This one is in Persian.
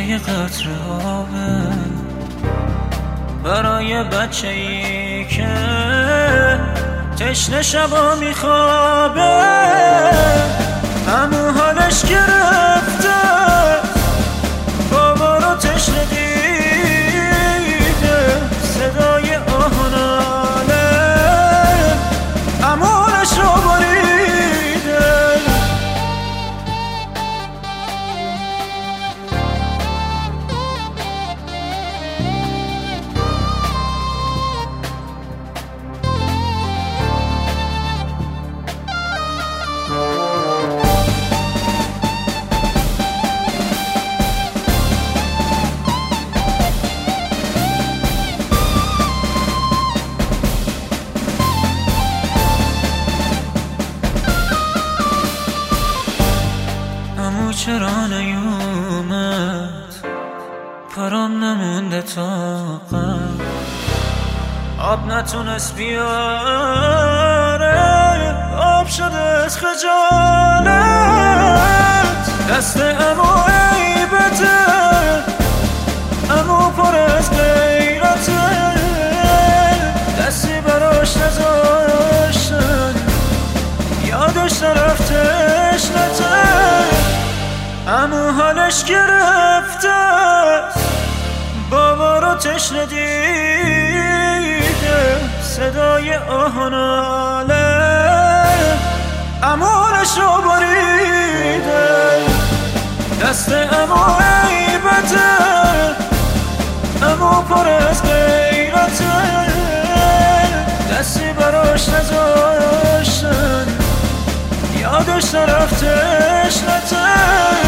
یه قطره آبه برای بچه‌ای که تشنه شبا میخوابه. عمو حالش گرفته بابا رو تشنه دیده، صدای آهناله عموش رو بریده. چرا نیومد پرام نمونده طاقت، آب نتونست بیاره، آب شده از خجالت. دست عمو عیبته، عمو پر از غیرته، دستی براش نذاشتن یادش نرفتش نته. عمو حالش گرفته بابا رو تشنه دیده، صدای آهناله عموش رو بریده. دست عمو عیبته، عمو پر از غیرته، دستی براش نذاشتن یادش نرفتش نته.